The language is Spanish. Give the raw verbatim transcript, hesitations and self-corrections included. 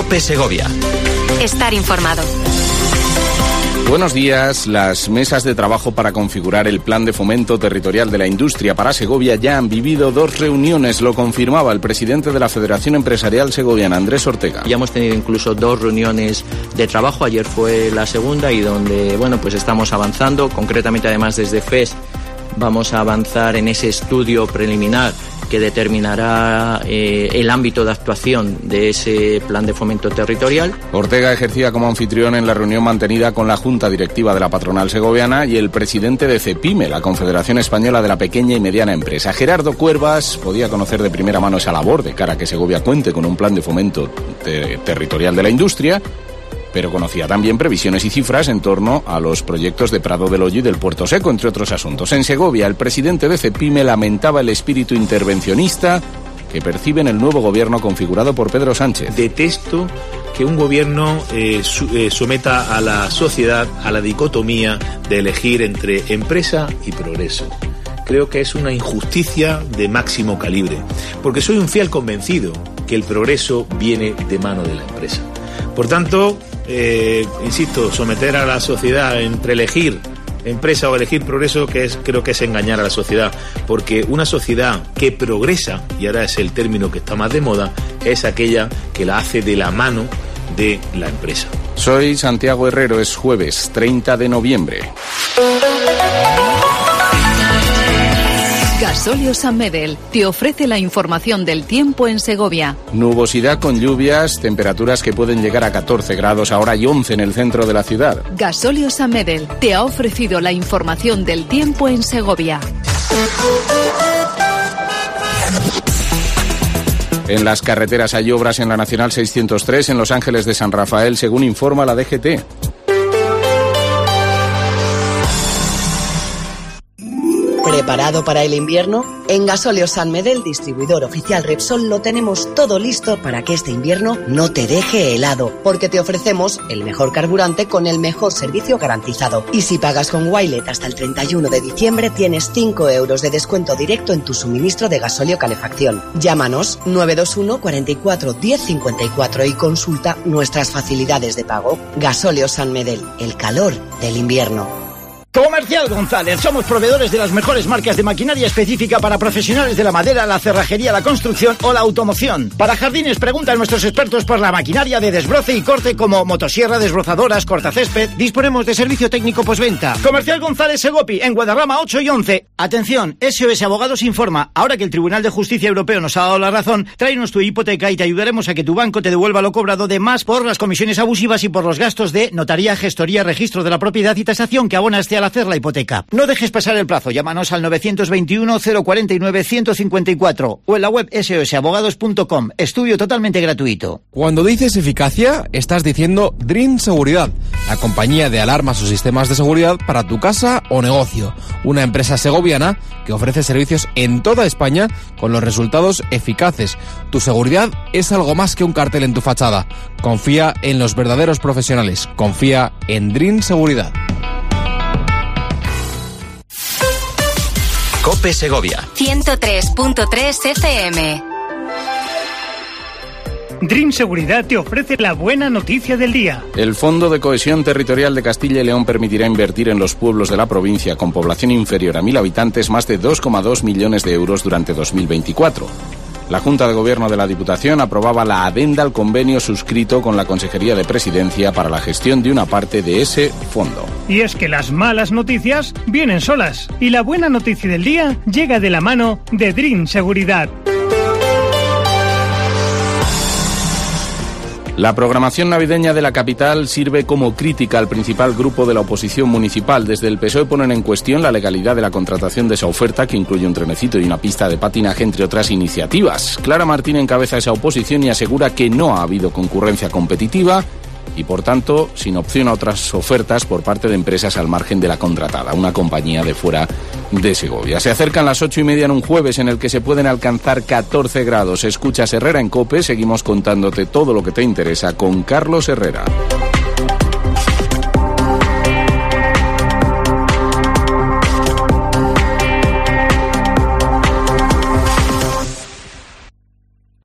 COPE Segovia. Estar informado. Buenos días. Las mesas de trabajo para configurar el plan de fomento territorial de la industria para Segovia ya han vivido dos reuniones. Lo confirmaba el presidente de la Federación Empresarial Segoviana, Andrés Ortega. Ya hemos tenido incluso dos reuniones de trabajo. Ayer fue la segunda y donde, bueno, pues estamos avanzando. Concretamente, además, desde F E S vamos a avanzar en ese estudio preliminar que determinará eh, el ámbito de actuación de ese plan de fomento territorial. Ortega ejercía como anfitrión en la reunión mantenida con la Junta Directiva de la patronal segoviana y el presidente de CEPIME, la Confederación Española de la Pequeña y Mediana Empresa. Gerardo Cuervas podía conocer de primera mano esa labor de cara a que Segovia cuente con un plan de fomento te- territorial de la industria, pero conocía también previsiones y cifras en torno a los proyectos de Prado del Hoyo y del Puerto Seco, entre otros asuntos. En Segovia, el presidente de CEPIME lamentaba el espíritu intervencionista que percibe en el nuevo gobierno configurado por Pedro Sánchez. Detesto que un gobierno eh, su, eh, someta a la sociedad a la dicotomía de elegir entre empresa y progreso. Creo que es una injusticia de máximo calibre, porque soy un fiel convencido que el progreso viene de mano de la empresa. Por tanto, eh, insisto, someter a la sociedad entre elegir empresa o elegir progreso, que es, creo que es engañar a la sociedad, porque una sociedad que progresa, y ahora es el término que está más de moda, es aquella que la hace de la mano de la empresa. Soy Santiago Herrero, es jueves treinta de noviembre. Gasóleo San Medel te ofrece la información del tiempo en Segovia. Nubosidad con lluvias, temperaturas que pueden llegar a catorce grados ahora y once en el centro de la ciudad. Gasóleo San Medel te ha ofrecido la información del tiempo en Segovia. En las carreteras hay obras en la Nacional seiscientos tres en Los Ángeles de San Rafael, según informa la D G T. ¿Preparado para el invierno? En Gasóleo San Medel, distribuidor oficial Repsol, lo tenemos todo listo para que este invierno no te deje helado, porque te ofrecemos el mejor carburante con el mejor servicio garantizado. Y si pagas con Wilet hasta el treinta y uno de diciembre, tienes cinco euros de descuento directo en tu suministro de gasóleo calefacción. Llámanos nueve dos uno, cuarenta y cuatro, diez cincuenta y cuatro y consulta nuestras facilidades de pago. Gasóleo San Medel, el calor del invierno. Comercial González, somos proveedores de las mejores marcas de maquinaria específica para profesionales de la madera, la cerrajería, la construcción o la automoción. Para jardines, pregunta a nuestros expertos por la maquinaria de desbroce y corte como motosierra, desbrozadoras, cortacésped. Disponemos de servicio técnico postventa. Comercial González Segopi, en Guadarrama ocho y once. Atención, S O S Abogados informa, ahora que el Tribunal de Justicia Europeo nos ha dado la razón, tráenos tu hipoteca y te ayudaremos a que tu banco te devuelva lo cobrado de más por las comisiones abusivas y por los gastos de notaría, gestoría, registro de la propiedad y tasación que abonaste al hacer la hipoteca. No dejes pasar el plazo, llámanos al novecientos veintiuno, cero cuarenta y nueve, ciento cincuenta y cuatro o en la web ese o ese abogados punto com. Estudio totalmente gratuito. Cuando dices eficacia, estás diciendo Dream Seguridad, la compañía de alarmas o sistemas de seguridad para tu casa o negocio. Una empresa segoviana que ofrece servicios en toda España con los resultados eficaces. Tu seguridad es algo más que un cartel en tu fachada. Confía en los verdaderos profesionales. Confía en Dream Seguridad. COPE Segovia. ciento tres punto tres F M. Dream Seguridad te ofrece la buena noticia del día. El Fondo de Cohesión Territorial de Castilla y León permitirá invertir en los pueblos de la provincia con población inferior a mil habitantes más de dos coma dos millones de euros durante dos mil veinticuatro. La Junta de Gobierno de la Diputación aprobaba la adenda al convenio suscrito con la Consejería de Presidencia para la gestión de una parte de ese fondo. Y es que las malas noticias vienen solas y la buena noticia del día llega de la mano de Dream Seguridad. La programación navideña de la capital sirve como crítica al principal grupo de la oposición municipal. Desde el P S O E ponen en cuestión la legalidad de la contratación de esa oferta, que incluye un trenecito y una pista de patinaje, entre otras iniciativas. Clara Martín encabeza esa oposición y asegura que no ha habido concurrencia competitiva y, por tanto, sin opción a otras ofertas por parte de empresas al margen de la contratada, una compañía de fuera de Segovia. Se acercan las ocho y media en un jueves en el que se pueden alcanzar catorce grados. Escuchas Herrera en COPE, seguimos contándote todo lo que te interesa con Carlos Herrera.